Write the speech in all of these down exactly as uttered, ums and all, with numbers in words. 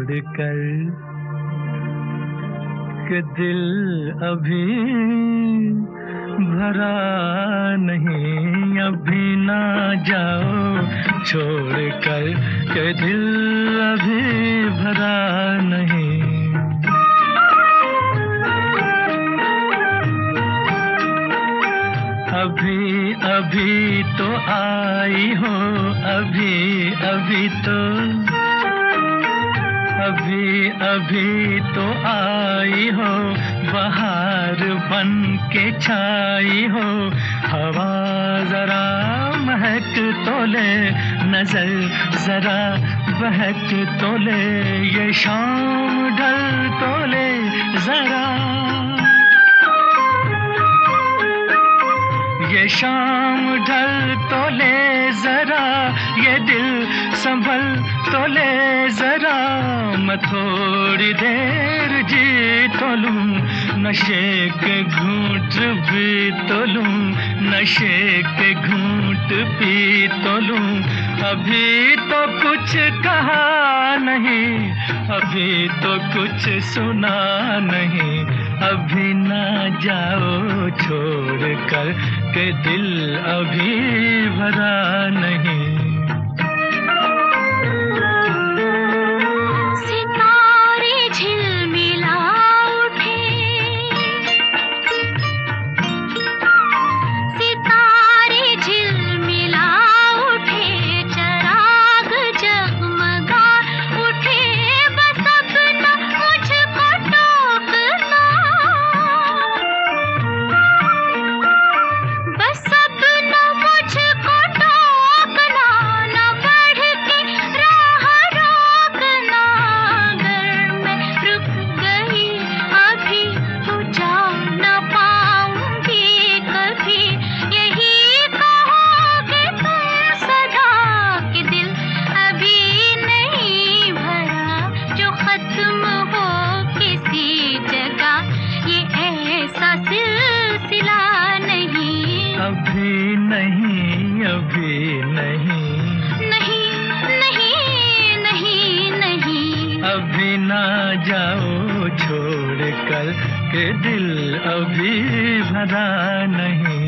छोड़ कर कि दिल अभी भरा नहीं, अभी ना जाओ छोड़ कर कि दिल अभी भरा नहीं। अभी अभी तो आई हो, अभी अभी तो अभी अभी तो आई हो, बहार बन के छाई हो। हवा जरा महक तो ले, नजर जरा बहक तो ले, ये शाम ढल तो ले जरा, ये शाम ढल तो ले जरा, ये दिल संभल तो ले जरा। मैं थोड़ी देर जी तो लूं, नशे के घूंट भी तो लूं, नशे के घूंट पी तो लूं। अभी तो कुछ कहा नहीं, अभी तो कुछ सुना नहीं, अभी ना जाओ छोड़ कर के दिल अभी भरा नहीं। अभी नहीं, अभी नहीं, नहीं नहीं नहीं नहीं, अभी ना जाओ छोड़ कर के दिल अभी भरा नहीं।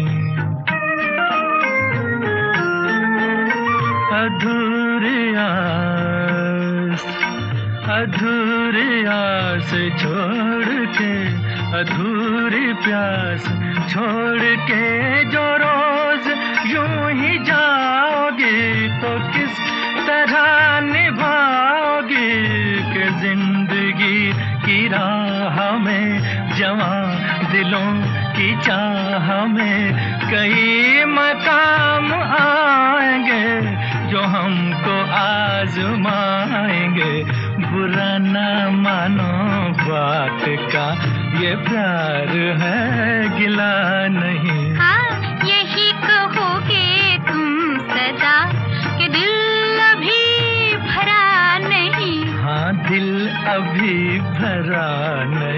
अधूरी आस, अधूरी आस छोड़ के, अधूरी प्यास छोड़ के जो रोज यूं ही जाओगी, तो किस तरह निभाओगी कि जिंदगी की राह में, जवां दिलों की चाह में कई मकाम आएंगे जो हमको आजमाएंगे। बुरा ना मानो बात का, ये प्यार है गिला नहीं। हाँ यही कहोगे तुम सदा कि दिल अभी भरा नहीं। हाँ दिल अभी भरा नहीं।